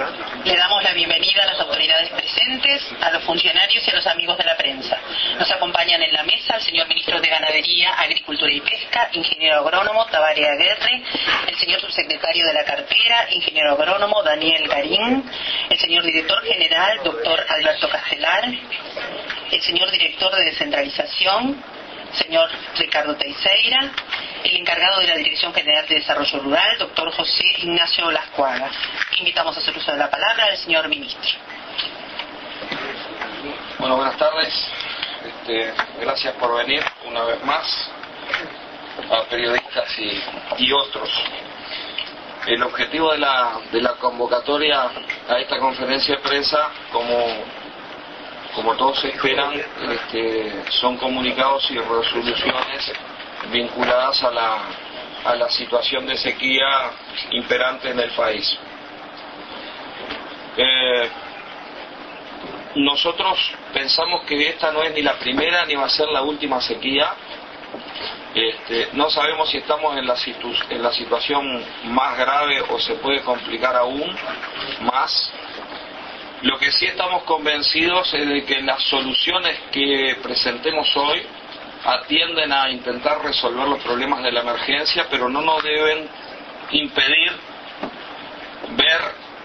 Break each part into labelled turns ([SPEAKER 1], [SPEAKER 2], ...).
[SPEAKER 1] Le damos la bienvenida a las autoridades presentes, a los funcionarios y a los amigos de la prensa. Nos acompañan en la mesa el señor Ministro de Ganadería, Agricultura y Pesca, Ingeniero Agrónomo Tabaré Aguerre, el señor Subsecretario de la Cartera, Ingeniero Agrónomo Daniel Garín, el señor Director General, Doctor Alberto Castelar, el señor Director de Descentralización, señor Ricardo Teixeira, el encargado de la Dirección General de Desarrollo Rural, doctor José Ignacio Lascuaga. Invitamos a hacer uso de la palabra al señor Ministro.
[SPEAKER 2] Bueno, buenas tardes. Gracias por venir una vez más a periodistas y otros. El objetivo de la convocatoria a esta conferencia de prensa, como todos esperan, son comunicados y resoluciones vinculadas a la situación de sequía imperante en el país. Nosotros pensamos que esta no es ni la primera ni va a ser la última sequía. No sabemos si estamos en la situación más grave o se puede complicar aún más. Lo que sí estamos convencidos es de que las soluciones que presentemos hoy atienden a intentar resolver los problemas de la emergencia, pero no nos deben impedir ver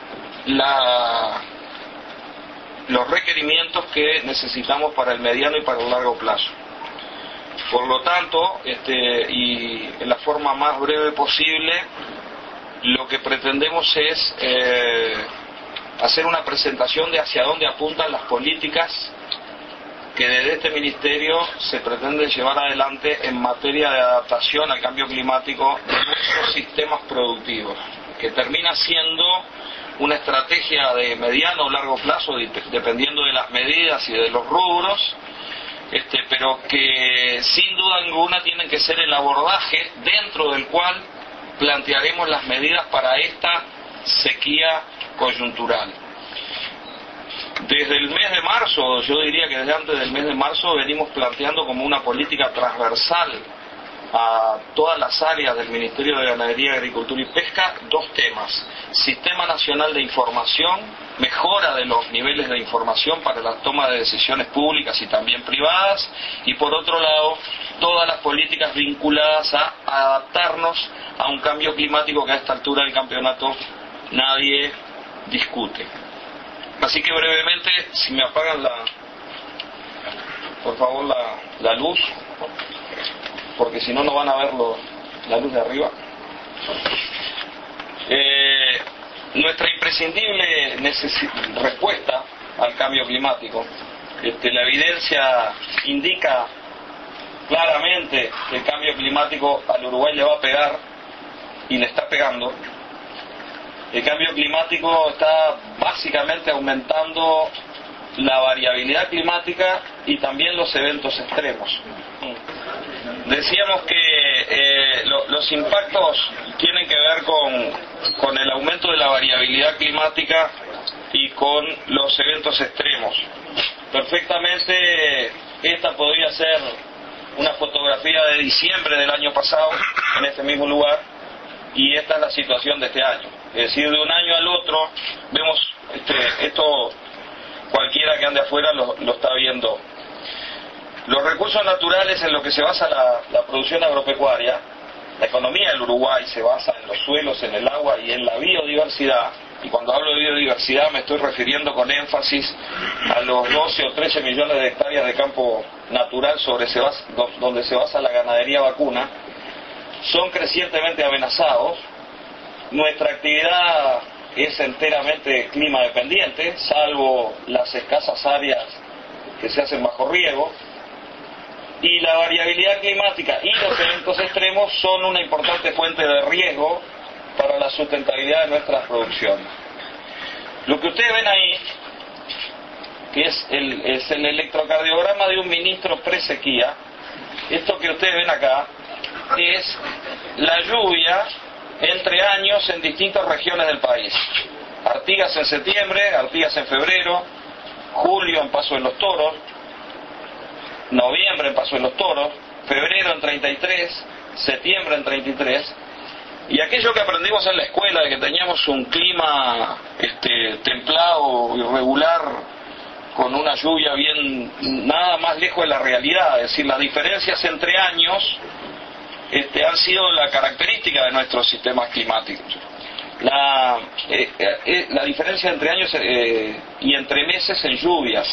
[SPEAKER 2] los requerimientos que necesitamos para el mediano y para el largo plazo. Por lo tanto, y en la forma más breve posible, lo que pretendemos es hacer una presentación de hacia dónde apuntan las políticas que desde este ministerio se pretende llevar adelante en materia de adaptación al cambio climático de nuestros sistemas productivos, que termina siendo una estrategia de mediano o largo plazo, dependiendo de las medidas y de los rubros, pero que sin duda ninguna tienen que ser el abordaje dentro del cual plantearemos las medidas para esta sequía coyuntural. Desde el mes de marzo, yo diría que desde antes del mes de marzo, venimos planteando como una política transversal a todas las áreas del Ministerio de Ganadería, Agricultura y Pesca dos temas: Sistema Nacional de Información, mejora de los niveles de información para la toma de decisiones públicas y también privadas, y por otro lado todas las políticas vinculadas a adaptarnos a un cambio climático que a esta altura del campeonato nadie discute. Así que brevemente, si me apagan por favor la luz, porque si no, no van a ver la luz de arriba. Nuestra imprescindible respuesta al cambio climático, la evidencia indica claramente que el cambio climático al Uruguay le va a pegar y le está pegando. El cambio climático está básicamente aumentando la variabilidad climática y también los eventos extremos. Decíamos que los impactos tienen que ver con el aumento de la variabilidad climática y con los eventos extremos. Perfectamente esta podría ser una fotografía de diciembre del año pasado en este mismo lugar, y esta es la situación de este año. Es decir, de un año al otro vemos esto, cualquiera que ande afuera lo está viendo. Los recursos naturales en los que se basa la producción agropecuaria, la economía del Uruguay se basa en los suelos, en el agua y en la biodiversidad. Y cuando hablo de biodiversidad me estoy refiriendo con énfasis a los 12 o 13 millones de hectáreas de campo natural donde se basa la ganadería vacuna. Son crecientemente amenazados. Nuestra actividad es enteramente clima dependiente, salvo las escasas áreas que se hacen bajo riego, y la variabilidad climática y los eventos extremos son una importante fuente de riesgo para la sustentabilidad de nuestras producciones. Lo que ustedes ven ahí, que es el electrocardiograma de un ministro pre-sequía. Esto que ustedes ven acá es la lluvia entre años en distintas regiones del país. Artigas en septiembre, Artigas en febrero, julio en Paso de los Toros, noviembre en Paso de los Toros, febrero en 33, septiembre en 33, y aquello que aprendimos en la escuela de que teníamos un clima irregular, con una lluvia bien nada más lejos de la realidad. Es decir, las diferencias entre años han sido la característica de nuestros sistemas climáticos. La diferencia entre años y entre meses en lluvias.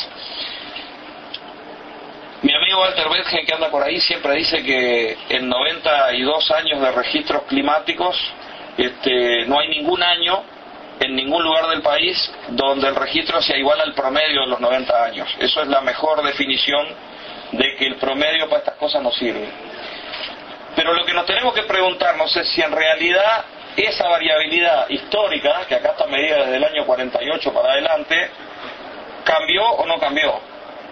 [SPEAKER 2] Mi amigo Walter Betgen, que anda por ahí, siempre dice que en 92 años de registros climáticos no hay ningún año en ningún lugar del país donde el registro sea igual al promedio de los 90 años. Eso es la mejor definición de que el promedio para estas cosas no sirve. Pero lo que nos tenemos que preguntarnos es si en realidad esa variabilidad histórica, que acá está medida desde el año 48 para adelante, ¿cambió o no cambió?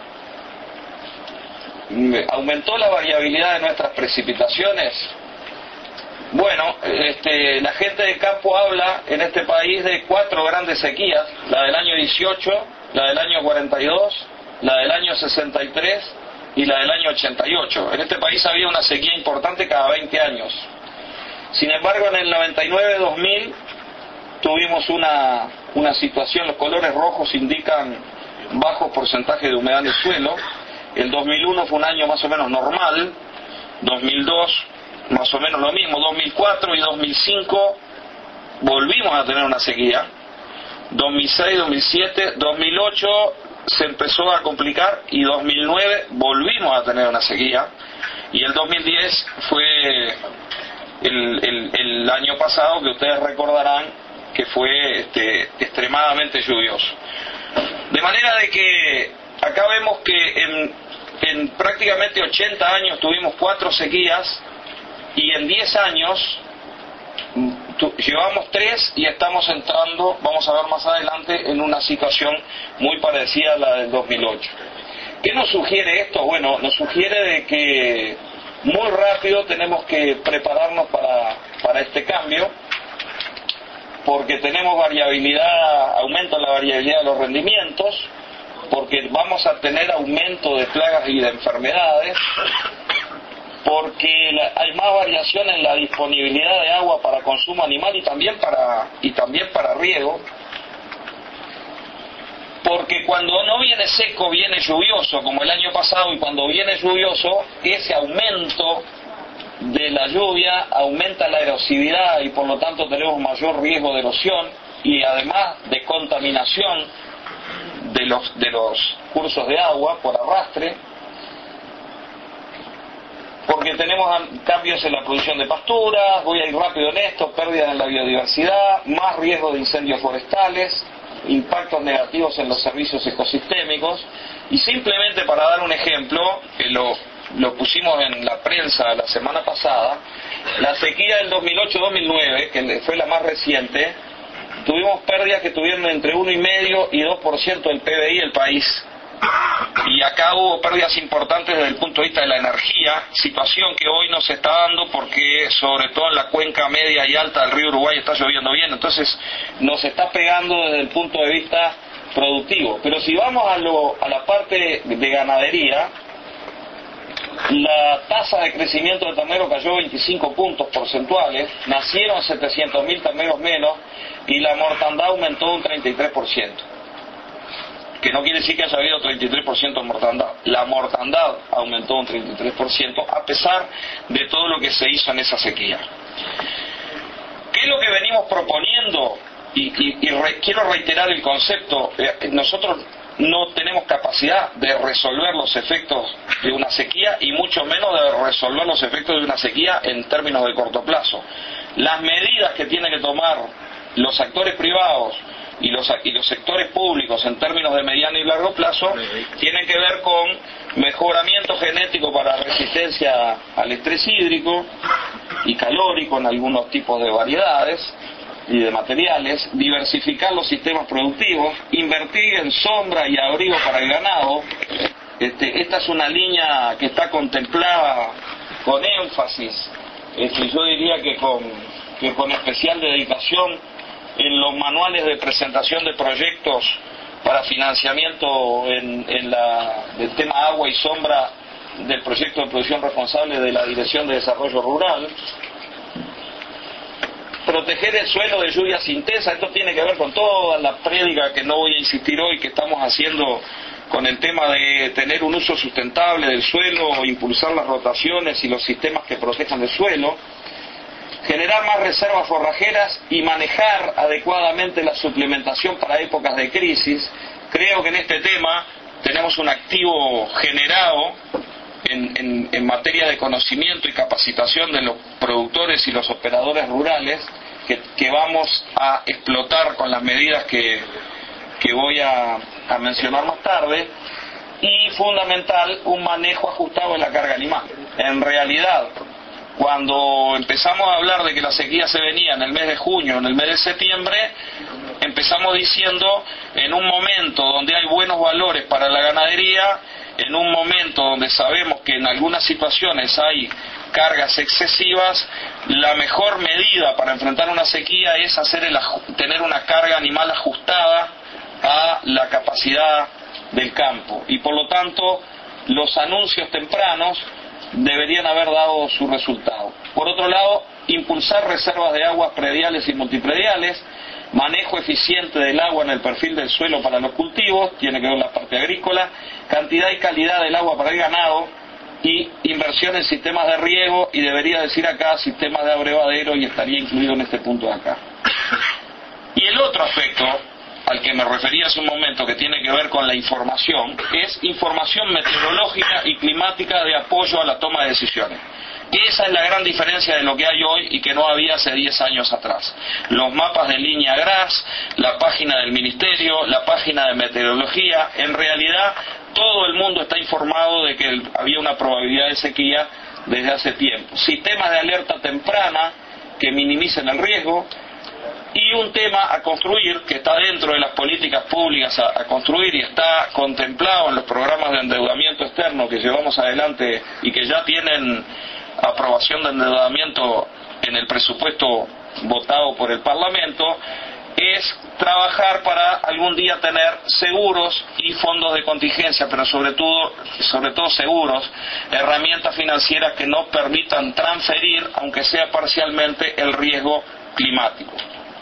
[SPEAKER 2] ¿Aumentó la variabilidad de nuestras precipitaciones? Bueno, la gente de campo habla en este país de 4 grandes sequías: la del año 18, la del año 42, la del año 63 y la del año 88. En este país había una sequía importante cada 20 años. Sin embargo, en el 99-2000 tuvimos una situación. Los colores rojos indican bajos porcentajes de humedad en el suelo. El 2001 fue un año más o menos normal, 2002 más o menos lo mismo, 2004 y 2005 volvimos a tener una sequía, 2006, 2007, 2008 se empezó a complicar y 2009 volvimos a tener una sequía, y el 2010 fue el año pasado, que ustedes recordarán que fue extremadamente lluvioso. De manera de que acá vemos que en prácticamente 80 años tuvimos 4 sequías, y en 10 años llevamos 3 y estamos entrando, vamos a ver más adelante, en una situación muy parecida a la del 2008. ¿Qué nos sugiere esto? Bueno, nos sugiere de que muy rápido tenemos que prepararnos para este cambio, porque tenemos variabilidad, aumento en la variabilidad de los rendimientos, porque vamos a tener aumento de plagas y de enfermedades, porque hay más variación en la disponibilidad de agua para consumo animal y también para riego, porque cuando no viene seco viene lluvioso como el año pasado, y cuando viene lluvioso ese aumento de la lluvia aumenta la erosividad y por lo tanto tenemos mayor riesgo de erosión y además de contaminación de los cursos de agua por arrastre, porque tenemos cambios en la producción de pasturas, voy a ir rápido en esto, pérdidas en la biodiversidad, más riesgo de incendios forestales, impactos negativos en los servicios ecosistémicos. Y simplemente para dar un ejemplo, que lo pusimos en la prensa la semana pasada, la sequía del 2008-2009, que fue la más reciente, tuvimos pérdidas que tuvieron entre 1,5 y 2% del PBI del país. Y acá hubo pérdidas importantes desde el punto de vista de la energía, situación que hoy no se está dando porque sobre todo en la cuenca media y alta del río Uruguay está lloviendo bien, entonces nos está pegando desde el punto de vista productivo. Pero si vamos a la parte de ganadería, la tasa de crecimiento del ternero cayó 25 puntos porcentuales, nacieron 700.000 terneros menos y la mortandad aumentó un 33%. Que no quiere decir que haya habido 33% de mortandad. La mortandad aumentó un 33% a pesar de todo lo que se hizo en esa sequía. ¿Qué es lo que venimos proponiendo? Quiero reiterar el concepto. Nosotros no tenemos capacidad de resolver los efectos de una sequía y mucho menos de resolver los efectos de una sequía en términos de corto plazo. Las medidas que tienen que tomar los actores privados y los sectores públicos en términos de mediano y largo plazo tienen que ver con mejoramiento genético para resistencia al estrés hídrico y calórico en algunos tipos de variedades y de materiales, diversificar los sistemas productivos, invertir en sombra y abrigo para el ganado. Esta es una línea que está contemplada con énfasis, yo diría que con especial dedicación en los manuales de presentación de proyectos para financiamiento del tema agua y sombra del proyecto de producción responsable de la Dirección de Desarrollo Rural. proteger el suelo de lluvias intensas. Esto tiene que ver con toda la prédica que no voy a insistir hoy, que estamos haciendo con el tema de tener un uso sustentable del suelo, impulsar las rotaciones y los sistemas que protejan el suelo, generar más reservas forrajeras y manejar adecuadamente la suplementación para épocas de crisis. Creo que en este tema tenemos un activo generado en materia de conocimiento y capacitación de los productores y los operadores rurales que vamos a explotar con las medidas que voy a mencionar más tarde. Y fundamental, un manejo ajustado de la carga animal. En realidad, cuando empezamos a hablar de que la sequía se venía en el mes de junio, en el mes de septiembre, empezamos diciendo en un momento donde hay buenos valores para la ganadería, en un momento donde sabemos que en algunas situaciones hay cargas excesivas, la mejor medida para enfrentar una sequía es tener una carga animal ajustada a la capacidad del campo. Y por lo tanto, los anuncios tempranos deberían haber dado su resultado. Por otro lado, impulsar reservas de aguas prediales y multiprediales, manejo eficiente del agua en el perfil del suelo para los cultivos, tiene que ver la parte agrícola, cantidad y calidad del agua para el ganado y inversión en sistemas de riego, y debería decir acá sistemas de abrevadero, y estaría incluido en este punto de acá. Y el otro aspecto al que me refería hace un momento, que tiene que ver con la información, es información meteorológica y climática de apoyo a la toma de decisiones. Esa es la gran diferencia de lo que hay hoy y que no había hace 10 años atrás. Los mapas de línea GRAS, la página del Ministerio, la página de meteorología, en realidad todo el mundo está informado de que había una probabilidad de sequía desde hace tiempo. Sistemas de alerta temprana que minimicen el riesgo, y un tema a construir que está dentro de las políticas públicas a construir y está contemplado en los programas de endeudamiento externo que llevamos adelante y que ya tienen aprobación de endeudamiento en el presupuesto votado por el Parlamento, es trabajar para algún día tener seguros y fondos de contingencia, pero sobre todo seguros, herramientas financieras que nos permitan transferir, aunque sea parcialmente, el riesgo climático.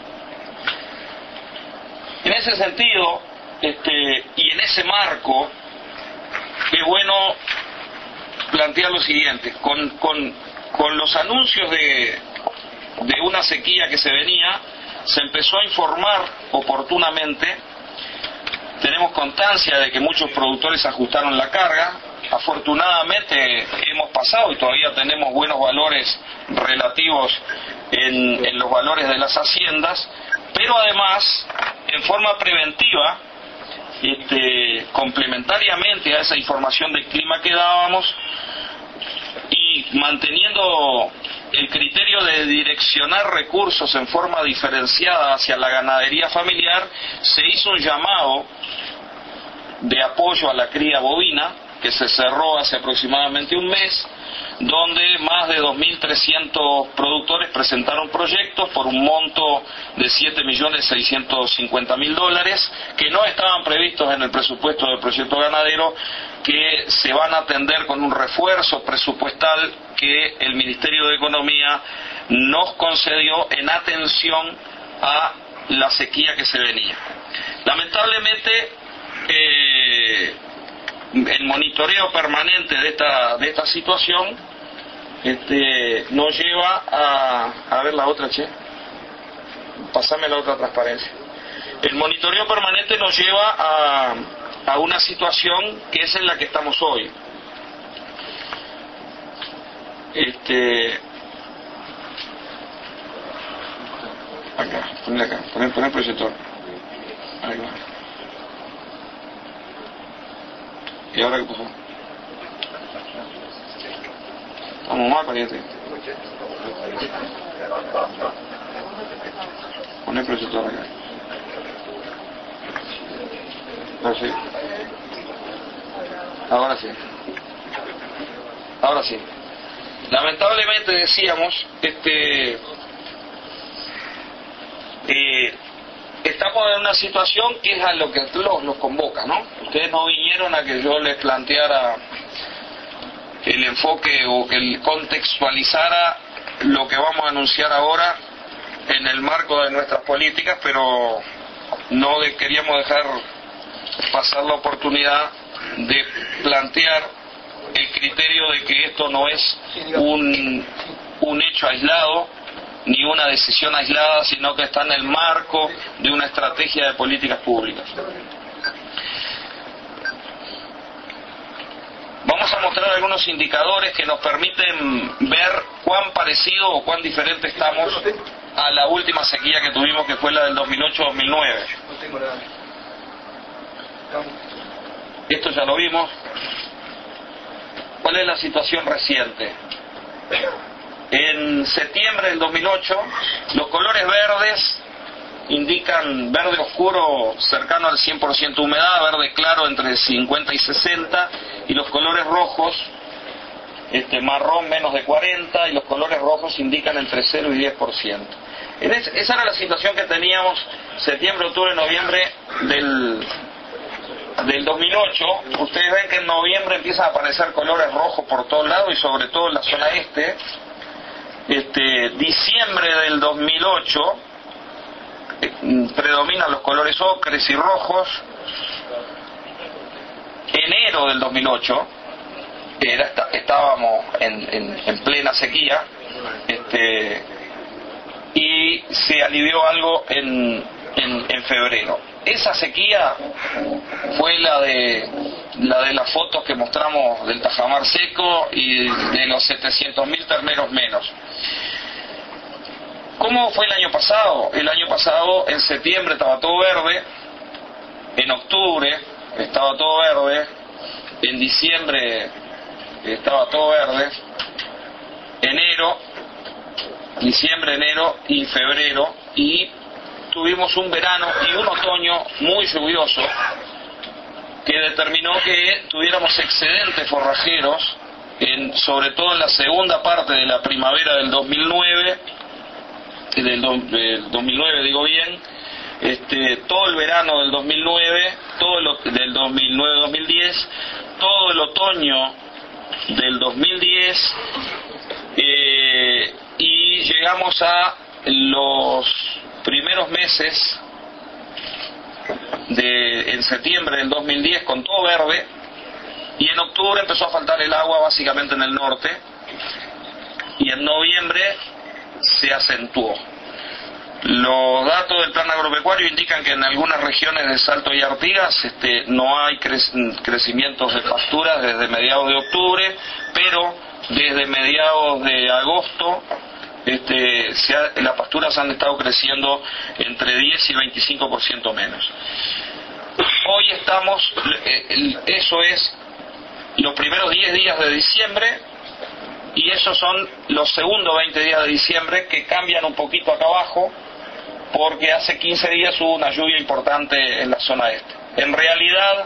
[SPEAKER 2] En ese sentido, y en ese marco, es bueno plantear lo siguiente: con los anuncios de una sequía que se venía, se empezó a informar oportunamente. Tenemos constancia de que muchos productores ajustaron la carga. Afortunadamente hemos pasado y todavía tenemos buenos valores relativos en los valores de las haciendas, pero además, en forma preventiva, complementariamente a esa información del clima que dábamos y manteniendo el criterio de direccionar recursos en forma diferenciada hacia la ganadería familiar, se hizo un llamado de apoyo a la cría bovina que se cerró hace aproximadamente un mes, donde más de 2.300 productores presentaron proyectos por un monto de $7.650.000 que no estaban previstos en el presupuesto del proyecto ganadero, que se van a atender con un refuerzo presupuestal que el Ministerio de Economía nos concedió en atención a la sequía que se venía. Lamentablemente, el monitoreo permanente de esta situación nos lleva a ver la otra, pasame la otra transparencia. El monitoreo permanente nos lleva a una situación que es en la que estamos hoy. Acá, poner el proyector. Ahí va. ¿Y ahora qué pasó? Estamos mal, pariente. Pon el proyector acá. Ahora sí. Ahora sí. Ahora sí. Lamentablemente decíamos, estamos en una situación que es a lo que los convoca, ¿no? Ustedes no vinieron a que yo les planteara el enfoque o que contextualizara lo que vamos a anunciar ahora en el marco de nuestras políticas, pero no queríamos dejar pasar la oportunidad de plantear el criterio de que esto no es un hecho aislado ni una decisión aislada, sino que está en el marco de una estrategia de políticas públicas. Vamos a mostrar algunos indicadores que nos permiten ver cuán parecido o cuán diferente estamos a la última sequía que tuvimos, que fue la del 2008-2009. Esto ya lo vimos. ¿Cuál es la situación reciente? En septiembre del 2008, los colores verdes indican verde oscuro cercano al 100% humedad, verde claro entre 50 y 60, y los colores rojos, marrón menos de 40, y los colores rojos indican entre 0 y 10%. Esa era la situación que teníamos septiembre, octubre, noviembre del 2008. Ustedes ven que en noviembre empiezan a aparecer colores rojos por todos lados y sobre todo en la zona este. Diciembre del 2008 predominan los colores ocres y rojos. Enero del 2008 estábamos en plena sequía, y se alivió algo en febrero. Esa sequía fue la de las fotos que mostramos del tajamar seco y de los 700.000 terneros menos. ¿Cómo fue el año pasado? El año pasado, en septiembre estaba todo verde, en octubre estaba todo verde, en diciembre estaba todo verde, diciembre, enero y febrero, y tuvimos un verano y un otoño muy lluvioso que determinó que tuviéramos excedentes forrajeros, sobre todo en la segunda parte de la primavera del 2009, del 2009 digo bien, todo el verano del 2009, del 2009-2010, todo el otoño del 2010, y llegamos a los primeros meses en septiembre del 2010 con todo verde, y en octubre empezó a faltar el agua básicamente en el norte, y en noviembre se acentuó. Los datos del plan agropecuario indican que en algunas regiones de Salto y Artigas no hay crecimientos de pasturas desde mediados de octubre, pero desde mediados de agosto las pasturas han estado creciendo entre 10 y 25% menos. Hoy estamos, eso es los primeros 10 días de diciembre, y esos son los segundos 20 días de diciembre, que cambian un poquito acá abajo, porque hace 15 días hubo una lluvia importante en la zona este. En realidad,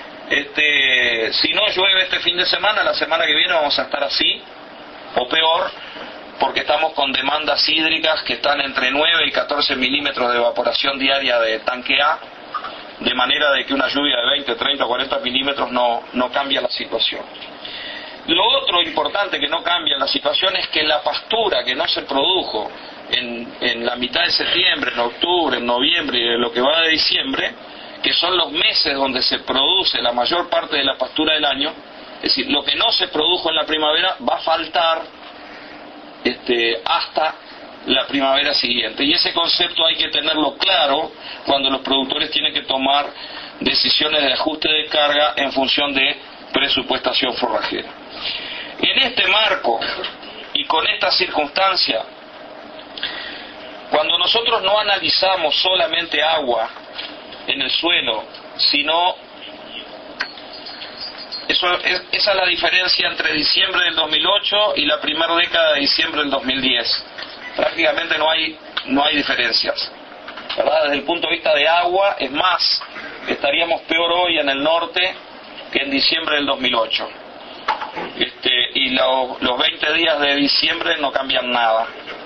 [SPEAKER 2] si no llueve este fin de semana, la semana que viene vamos a estar así, o peor, porque estamos con demandas hídricas que están entre 9 y 14 milímetros de evaporación diaria de tanque A, de manera de que una lluvia de 20, 30 o 40 milímetros no cambia la situación. Lo otro importante que no cambia la situación es que la pastura que no se produjo en la mitad de septiembre, en octubre, en noviembre y en lo que va de diciembre, que son los meses donde se produce la mayor parte de la pastura del año, es decir, lo que no se produjo en la primavera va a faltar hasta la primavera siguiente, y ese concepto hay que tenerlo claro cuando los productores tienen que tomar decisiones de ajuste de carga en función de presupuestación forrajera. En este marco y con esta circunstancia, cuando nosotros no analizamos solamente agua en el suelo, sino esa es la diferencia entre diciembre del 2008 y la primera década de diciembre del 2010. Prácticamente no hay diferencias, ¿verdad? Desde el punto de vista de agua, es más, estaríamos peor hoy en el norte que en diciembre del 2008. Y los 20 días de diciembre no cambian nada.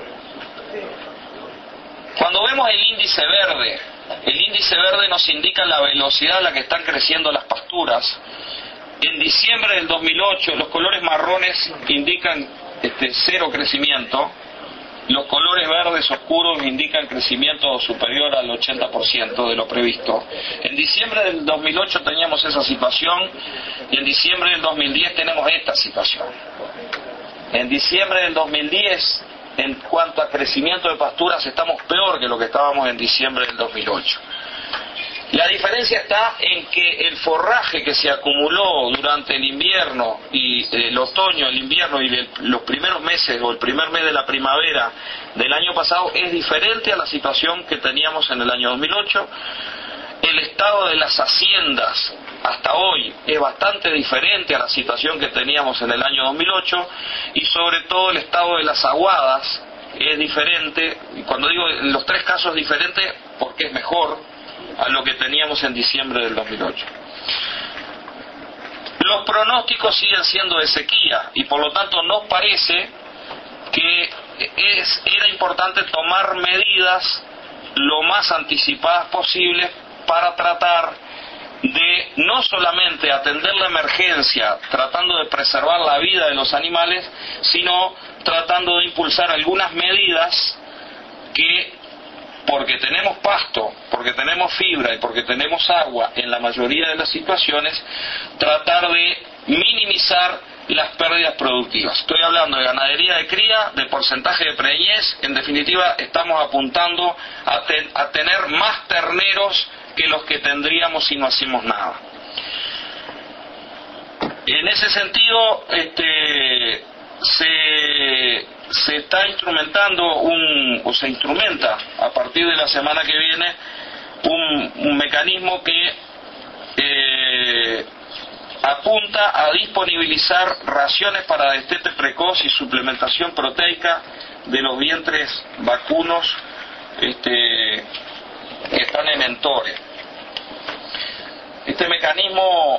[SPEAKER 2] Cuando vemos el índice verde nos indica la velocidad a la que están creciendo las pasturas. En diciembre del 2008 los colores marrones indican cero crecimiento, los colores verdes oscuros indican crecimiento superior al 80% de lo previsto. En diciembre del 2008 teníamos esa situación y en diciembre del 2010 tenemos esta situación. En diciembre del 2010, en cuanto a crecimiento de pasturas, estamos peor que lo que estábamos en diciembre del 2008. La diferencia está en que el forraje que se acumuló durante el invierno y el otoño, el invierno y los primeros meses o el primer mes de la primavera del año pasado es diferente a la situación que teníamos en el año 2008. El estado de las haciendas hasta hoy es bastante diferente a la situación que teníamos en el año 2008 y sobre todo el estado de las aguadas es diferente. Y cuando digo en los tres casos diferente, porque es mejor a lo que teníamos en diciembre del 2008. Los pronósticos siguen siendo de sequía y por lo tanto nos parece que era importante tomar medidas lo más anticipadas posibles para tratar de no solamente atender la emergencia tratando de preservar la vida de los animales, sino tratando de impulsar algunas medidas que, porque tenemos pasto, porque tenemos fibra y porque tenemos agua en la mayoría de las situaciones, tratar de minimizar las pérdidas productivas. Estoy hablando de ganadería de cría, de porcentaje de preñez. En definitiva, estamos apuntando a tener más terneros que los que tendríamos si no hacemos nada. En ese sentido, se está instrumentando se instrumenta a partir de la semana que viene un mecanismo que apunta a disponibilizar raciones para destete precoz y suplementación proteica de los vientres vacunos que están en entores. Este mecanismo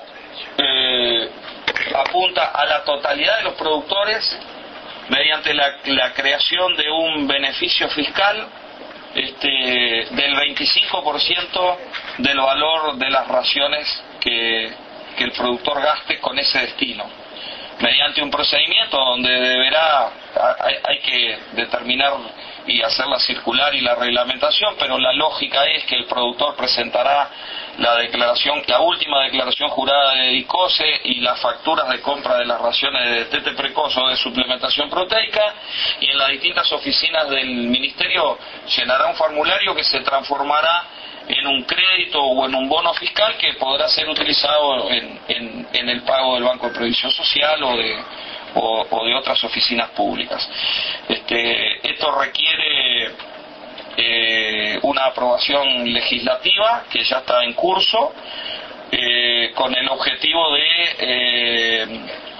[SPEAKER 2] apunta a la totalidad de los productores mediante la creación de un beneficio fiscal del 25% del valor de las raciones que el productor gaste con ese destino, mediante un procedimiento donde hay que determinar y hacerla circular y la reglamentación, pero la lógica es que el productor presentará la última declaración jurada de ICOSE y las facturas de compra de las raciones de destete precoz o de suplementación proteica, y en las distintas oficinas del Ministerio llenará un formulario que se transformará en un crédito o en un bono fiscal que podrá ser utilizado en el pago del Banco de Previsión Social o de otras oficinas públicas. Esto requiere una aprobación legislativa que ya está en curso, con el objetivo de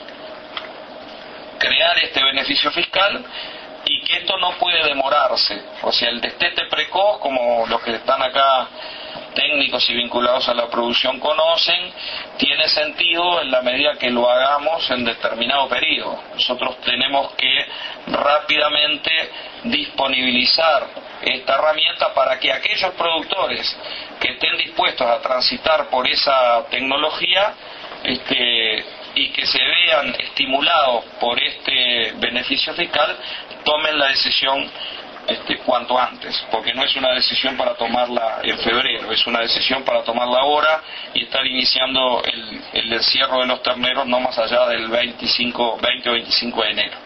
[SPEAKER 2] crear este beneficio fiscal, y que esto no puede demorarse. O sea, el destete precoz, como los que están acá técnicos y vinculados a la producción conocen, tiene sentido en la medida que lo hagamos en determinado periodo. Nosotros tenemos que rápidamente disponibilizar esta herramienta para que aquellos productores que estén dispuestos a transitar por esa tecnología y que se vean estimulados por este beneficio fiscal, tomen la decisión cuanto antes, porque no es una decisión para tomarla en febrero, es una decisión para tomarla ahora y estar iniciando el encierro de los terneros no más allá del 20 o 25 de enero.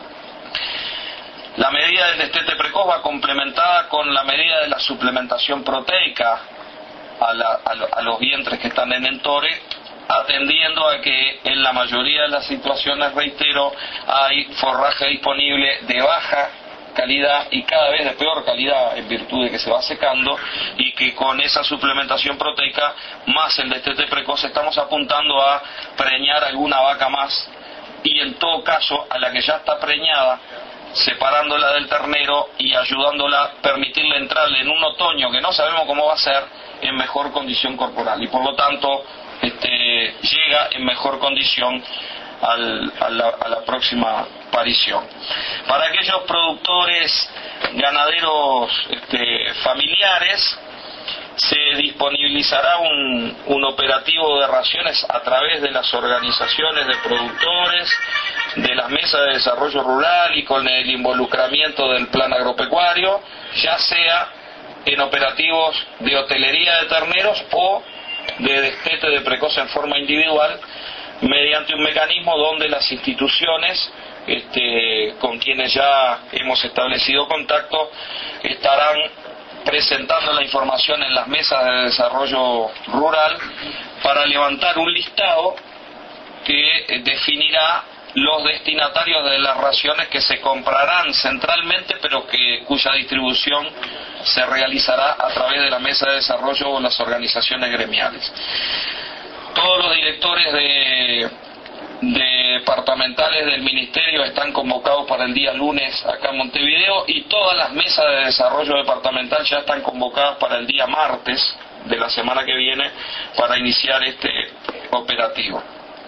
[SPEAKER 2] La medida del destete precoz va complementada con la medida de la suplementación proteica a los vientres que están en entore, atendiendo a que en la mayoría de las situaciones, reitero, hay forraje disponible de baja calidad y cada vez de peor calidad en virtud de que se va secando, y que con esa suplementación proteica más el destete precoz estamos apuntando a preñar alguna vaca más, y en todo caso a la que ya está preñada, separándola del ternero y ayudándola, permitirle entrarle en un otoño que no sabemos cómo va a ser, en mejor condición corporal, y por lo tanto llega en mejor condición a la próxima parición. Para aquellos productores ganaderos familiares, Se disponibilizará un operativo de raciones a través de las organizaciones de productores, de las mesas de desarrollo rural y con el involucramiento del plan agropecuario, ya sea en operativos de hotelería de terneros o de destete de precoz en forma individual, mediante un mecanismo donde las instituciones con quienes ya hemos establecido contacto estarán presentando la información en las mesas de desarrollo rural para levantar un listado que definirá los destinatarios de las raciones que se comprarán centralmente, pero cuya distribución se realizará a través de la mesa de desarrollo o las organizaciones gremiales. Todos los directores departamentales del Ministerio están convocados para el día lunes acá en Montevideo, y todas las mesas de desarrollo departamental ya están convocadas para el día martes de la semana que viene para iniciar este operativo.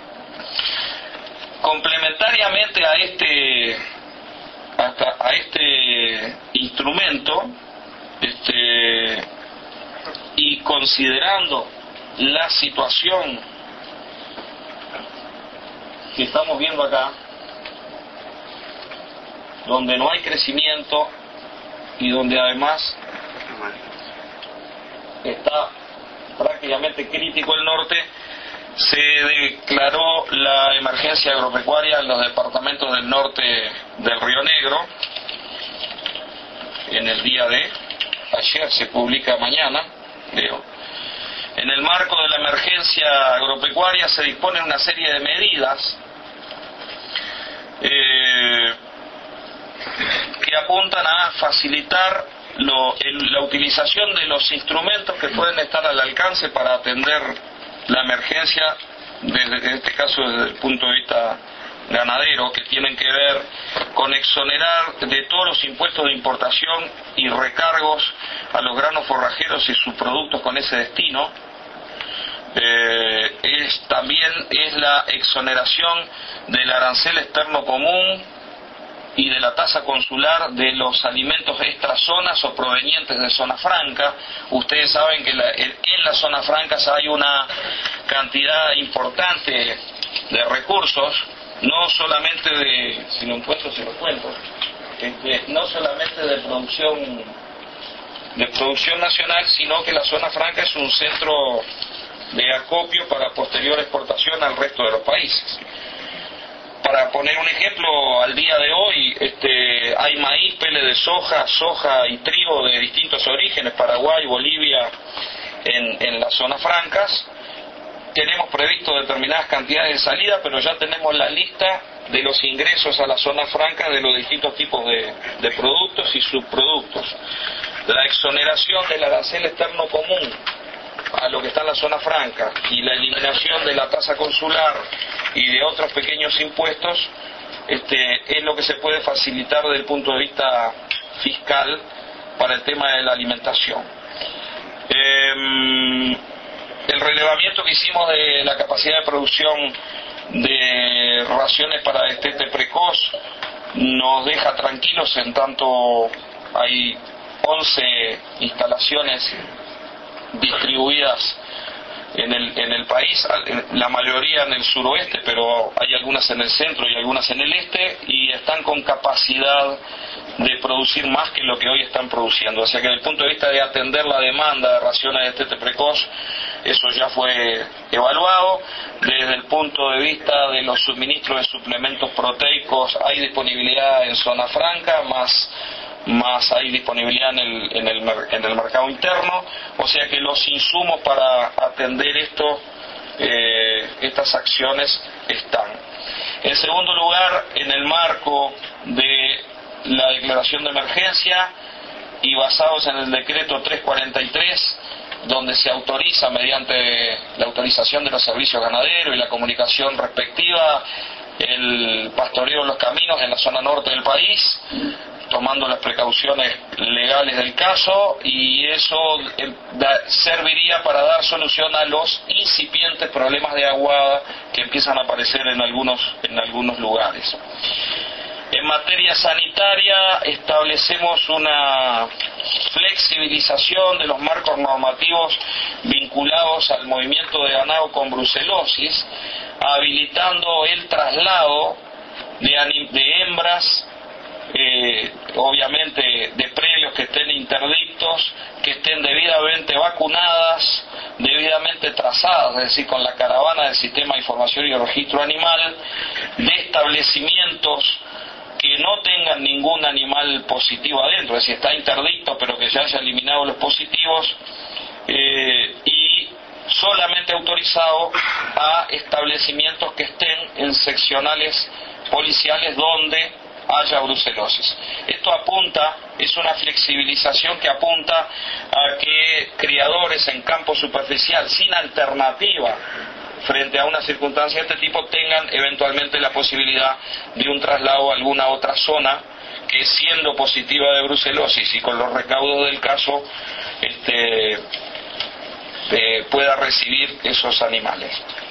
[SPEAKER 2] Complementariamente a este instrumento, y considerando la situación que estamos viendo acá, donde no hay crecimiento y donde además está prácticamente crítico el norte, se declaró la emergencia agropecuaria en los departamentos del norte del Río Negro. En el día de ayer, se publica mañana, creo. En el marco de la emergencia agropecuaria se disponen una serie de medidas que apuntan a facilitar la utilización de los instrumentos que pueden estar al alcance para atender la emergencia, en este caso desde el punto de vista ganadero, que tienen que ver con exonerar de todos los impuestos de importación y recargos a los granos forrajeros y sus productos con ese destino. También es la exoneración del arancel externo común y de la tasa consular de los alimentos extrazonas o provenientes de zona franca. Ustedes saben que en las zonas francas hay una cantidad importante de recursos, no solamente si lo encuentro, se lo cuento, no solamente de producción nacional, sino que la zona franca es un centro de acopio para posterior exportación al resto de los países. Para poner un ejemplo, al día de hoy hay maíz, pele de soja y trigo de distintos orígenes, Paraguay, Bolivia, en las zonas francas. Tenemos previsto determinadas cantidades de salida, pero ya tenemos la lista de los ingresos a la zona franca de los distintos tipos de productos y subproductos. La exoneración del arancel externo común a lo que está en la zona franca y la eliminación de la tasa consular y de otros pequeños impuestos es lo que se puede facilitar desde el punto de vista fiscal para el tema de la alimentación. El relevamiento que hicimos de la capacidad de producción de raciones para destete precoz nos deja tranquilos, en tanto hay 11 instalaciones distribuidas en el país, la mayoría en el suroeste, pero hay algunas en el centro y algunas en el este, y están con capacidad de producir más que lo que hoy están produciendo. O sea que desde el punto de vista de atender la demanda de raciones de destete precoz, eso ya fue evaluado. Desde el punto de vista de los suministros de suplementos proteicos, hay disponibilidad en zona franca, más hay disponibilidad en el mercado interno, o sea que los insumos para atender estas acciones están. En segundo lugar, en el marco de la declaración de emergencia y basados en el decreto 343, donde se autoriza mediante la autorización de los servicios ganaderos y la comunicación respectiva el pastoreo en los caminos en la zona norte del país, tomando las precauciones legales del caso, y eso serviría para dar solución a los incipientes problemas de aguada que empiezan a aparecer en algunos lugares. En materia sanitaria establecemos una flexibilización de los marcos normativos vinculados al movimiento de ganado con brucelosis, habilitando el traslado de hembras, obviamente de predios que estén interdictos, que estén debidamente vacunadas, debidamente trazadas, es decir, con la caravana del Sistema de Información y Registro Animal, de establecimientos que no tengan ningún animal positivo adentro, es decir, está interdicto pero que ya haya eliminado los positivos, y solamente autorizado a establecimientos que estén en seccionales policiales donde haya brucelosis. Esto es una flexibilización que apunta a que criadores en campo superficial sin alternativa frente a una circunstancia de este tipo tengan eventualmente la posibilidad de un traslado a alguna otra zona que, siendo positiva de brucelosis y con los recaudos del caso, pueda recibir esos animales.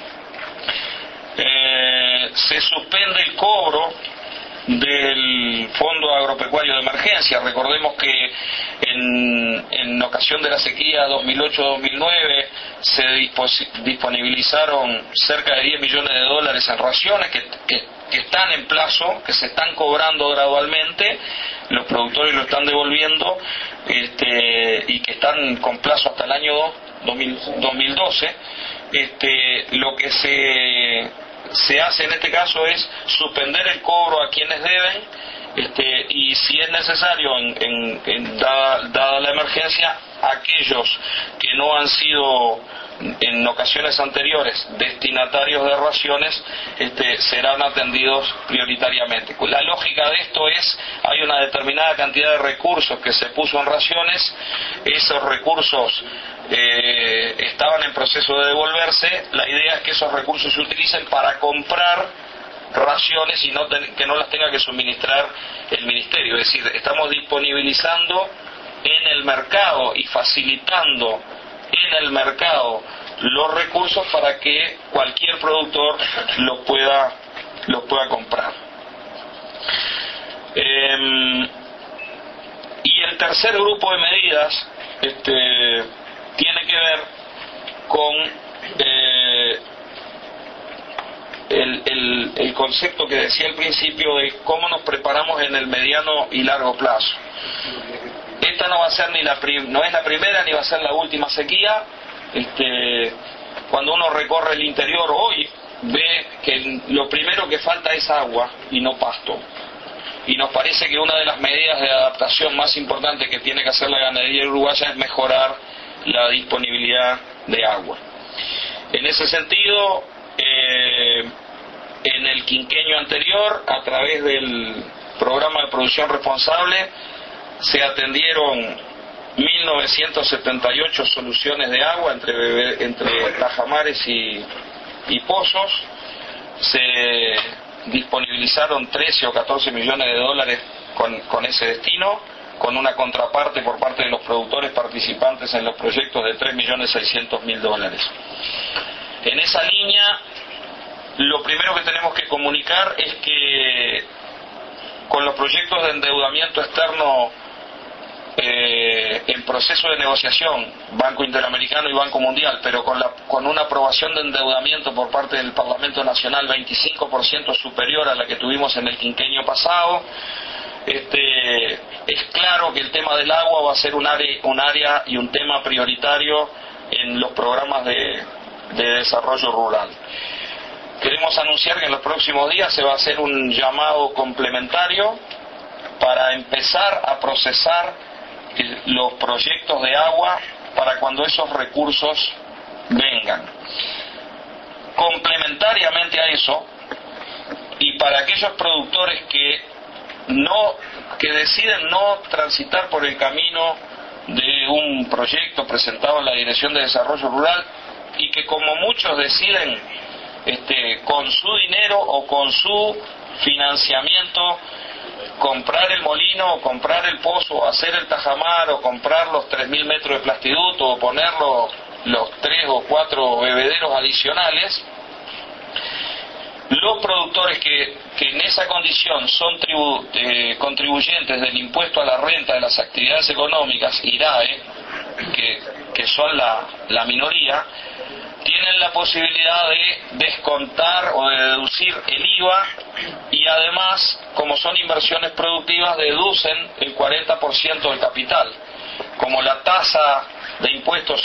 [SPEAKER 2] Se suspende el cobro del Fondo Agropecuario de Emergencia. Recordemos que en ocasión de la sequía 2008-2009 se disponibilizaron cerca de 10 millones de dólares en raciones que están en plazo, que se están cobrando gradualmente, los productores lo están devolviendo, y que están con plazo hasta el año 2012. Lo que se hace en este caso es suspender el cobro a quienes deben, y si es necesario, dada la emergencia, aquellos que no han sido en ocasiones anteriores destinatarios de raciones serán atendidos prioritariamente. La lógica de esto es: hay una determinada cantidad de recursos que se puso en raciones, esos recursos estaban en proceso de devolverse, la idea es que esos recursos se utilicen para comprar raciones y que no las tenga que suministrar el Ministerio. Es decir, estamos disponibilizando en el mercado y facilitando en el mercado los recursos para que cualquier productor los pueda comprar. Y el tercer grupo de medidas tiene que ver con el concepto que decía al principio de cómo nos preparamos en el mediano y largo plazo. Esta no va a ser no es la primera ni va a ser la última sequía. Cuando uno recorre el interior hoy, ve que lo primero que falta es agua y no pasto. Y nos parece que una de las medidas de adaptación más importantes que tiene que hacer la ganadería uruguaya es mejorar la disponibilidad de agua. En ese sentido, en el quinquenio anterior, a través del programa de producción responsable, se atendieron 1.978 soluciones de agua entre tajamares y pozos. Se disponibilizaron 13 o 14 millones de dólares con ese destino, con una contraparte por parte de los productores participantes en los proyectos de 3.600.000 dólares. En esa línea, lo primero que tenemos que comunicar es que con los proyectos de endeudamiento externo en proceso de negociación, Banco Interamericano y Banco Mundial, pero con una aprobación de endeudamiento por parte del Parlamento Nacional 25% superior a la que tuvimos en el quinquenio pasado, es claro que el tema del agua va a ser un área y un tema prioritario en los programas de desarrollo rural. Queremos anunciar que en los próximos días se va a hacer un llamado complementario para empezar a procesar los proyectos de agua para cuando esos recursos vengan. Complementariamente a eso, y para aquellos productores que deciden no transitar por el camino de un proyecto presentado en la Dirección de Desarrollo Rural y que, como muchos, deciden con su dinero o con su financiamiento comprar el molino o comprar el pozo o hacer el tajamar o comprar los 3.000 metros de plastiducto o poner los 3 o 4 bebederos adicionales, los productores que en esa condición son contribuyentes del impuesto a la renta de las actividades económicas, IRAE, que son la minoría, tienen la posibilidad de descontar o de deducir el IVA, y además, como son inversiones productivas, deducen el 40% del capital. Como la tasa de impuestos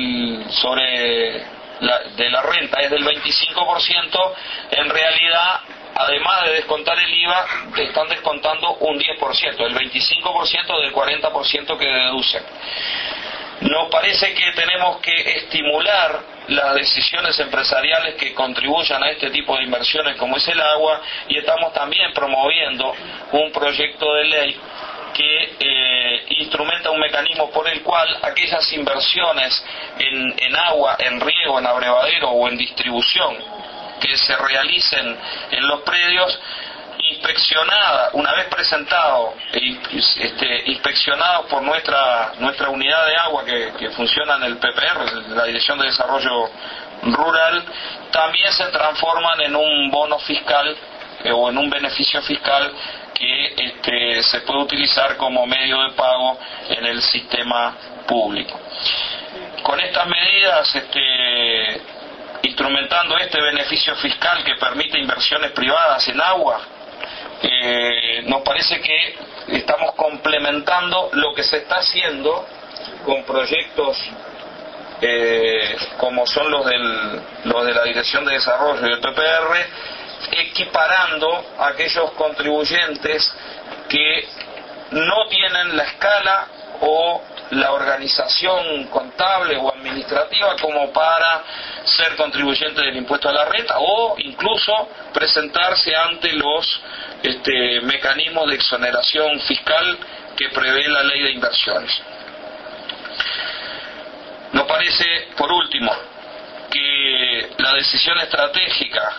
[SPEAKER 2] de la renta es del 25%, en realidad, además de descontar el IVA, te están descontando un 10%, el 25% del 40% que deducen. Nos parece que tenemos que estimular las decisiones empresariales que contribuyan a este tipo de inversiones como es el agua, y estamos también promoviendo un proyecto de ley que instrumenta un mecanismo por el cual aquellas inversiones en agua, en riego, en abrevadero o en distribución que se realicen en los predios, inspeccionada, una vez presentado, inspeccionados por nuestra unidad de agua que funciona en el PPR, la Dirección de Desarrollo Rural, también se transforman en un bono fiscal o en un beneficio fiscal que se puede utilizar como medio de pago en el sistema público. Con estas medidas, instrumentando este beneficio fiscal que permite inversiones privadas en agua, nos parece que estamos complementando lo que se está haciendo con proyectos como son los de la Dirección de Desarrollo y del PPR, equiparando a aquellos contribuyentes que no tienen la escala o la organización contable o administrativa como para ser contribuyentes del impuesto a la renta, o incluso presentarse ante los mecanismos de exoneración fiscal que prevé la ley de inversiones. Nos parece, por último, que la decisión estratégica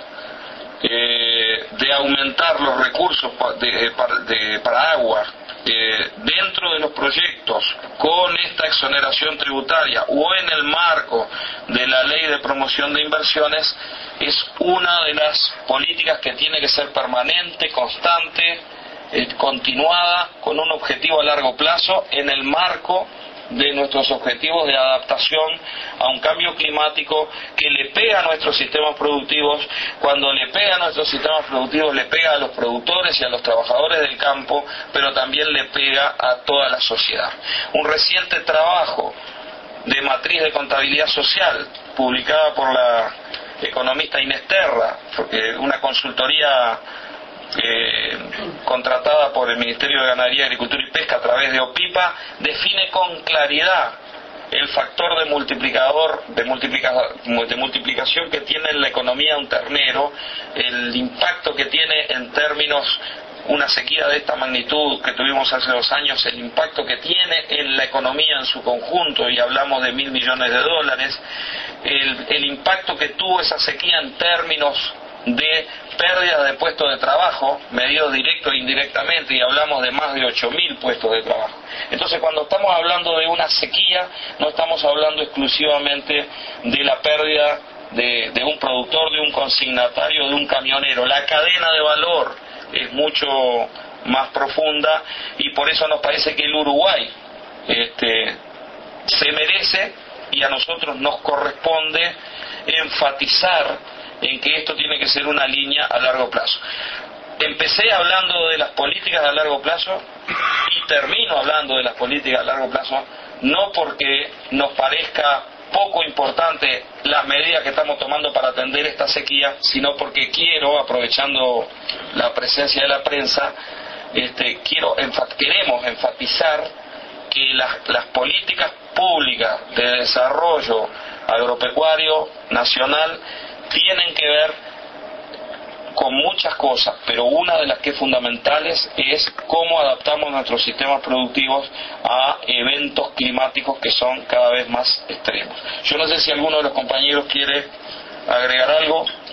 [SPEAKER 2] de aumentar los recursos para agua dentro de los proyectos con esta exoneración tributaria o en el marco de la ley de promoción de inversiones es una de las políticas que tiene que ser permanente, constante, continuada, con un objetivo a largo plazo en el marco de nuestros objetivos de adaptación a un cambio climático que le pega a nuestros sistemas productivos. Cuando le pega a nuestros sistemas productivos, le pega a los productores y a los trabajadores del campo, pero también le pega a toda la sociedad. Un reciente trabajo de matriz de contabilidad social, publicada por la economista Inés Terra, una consultoría contratada por el Ministerio de Ganadería, Agricultura y Pesca a través de OPIPA, define con claridad el factor de multiplicación que tiene en la economía un ternero, el impacto que tiene en términos una sequía de esta magnitud que tuvimos hace 2 años, el impacto que tiene en la economía en su conjunto, y hablamos de $1.000 millones, el impacto que tuvo esa sequía en términos de pérdida de puestos de trabajo, medido directo e indirectamente, y hablamos de más de 8.000 puestos de trabajo. Entonces, cuando estamos hablando de una sequía, no estamos hablando exclusivamente de la pérdida de un productor, de un consignatario, de un camionero. La cadena de valor es mucho más profunda, y por eso nos parece que el Uruguay se merece, y a nosotros nos corresponde enfatizar en que esto tiene que ser una línea a largo plazo. Empecé hablando de las políticas a largo plazo y termino hablando de las políticas a largo plazo, no porque nos parezca poco importante las medidas que estamos tomando para atender esta sequía, sino porque quiero, aprovechando la presencia de la prensa, queremos enfatizar que las políticas públicas de desarrollo agropecuario nacional tienen que ver con muchas cosas, pero una de las que es fundamentales es cómo adaptamos nuestros sistemas productivos a eventos climáticos que son cada vez más extremos. Yo no sé si alguno de los compañeros quiere agregar algo.